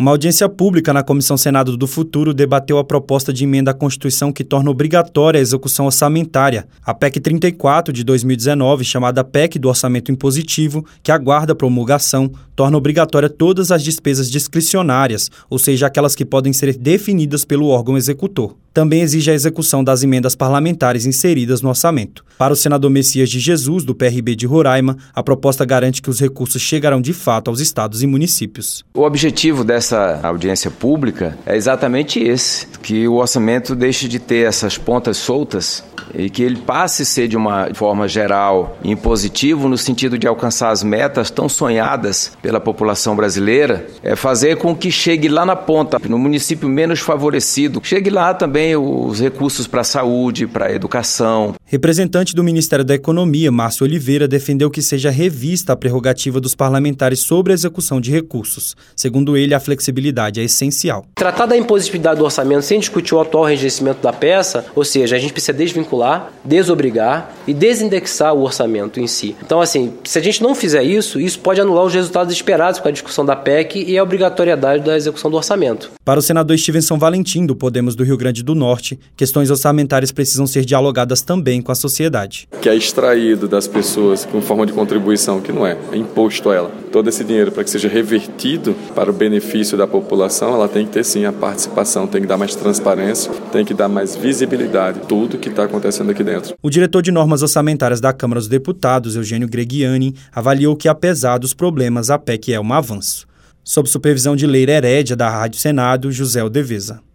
Uma audiência pública na Comissão Senado do Futuro debateu a proposta de emenda à Constituição que torna obrigatória a execução orçamentária, a PEC 34 de 2019, chamada PEC do Orçamento Impositivo, que aguarda promulgação, torna obrigatória todas as despesas discricionárias, ou seja, aquelas que podem ser definidas pelo órgão executor. Também exige a execução das emendas parlamentares inseridas no orçamento. Para o senador Messias de Jesus, do PRB de Roraima, a proposta garante que os recursos chegarão de fato aos estados e municípios. O objetivo dessa audiência pública é exatamente esse, que o orçamento deixe de ter essas pontas soltas e que ele passe a ser de uma forma geral impositivo no sentido de alcançar as metas tão sonhadas pela população brasileira, fazer com que chegue lá na ponta, no município menos favorecido, chegue lá também os recursos para a saúde, para a educação. Representante do Ministério da Economia, Márcio Oliveira, defendeu que seja revista a prerrogativa dos parlamentares sobre a execução de recursos. Segundo ele, a flexibilidade é essencial. Tratar da impositividade do orçamento sem discutir o atual enrijecimento da peça, ou seja, a gente precisa desvincular, desobrigar e desindexar o orçamento em si. Então, assim, se a gente não fizer isso pode anular os resultados esperados com a discussão da PEC e a obrigatoriedade da execução do orçamento. Para o senador Stevenson Valentim, do Podemos do Rio Grande do Norte, questões orçamentárias precisam ser dialogadas também com a sociedade. Que é extraído das pessoas com forma de contribuição, que não é imposto a ela. Todo esse dinheiro, para que seja revertido para o benefício da população, ela tem que ter sim a participação, tem que dar mais transparência, tem que dar mais visibilidade, tudo que está acontecendo aqui dentro. O diretor de normas orçamentárias da Câmara dos Deputados, Eugênio Gregiani, avaliou que, apesar dos problemas, a PEC é um avanço. Sob supervisão de Leira Herédia, da Rádio Senado, José Aldeveza.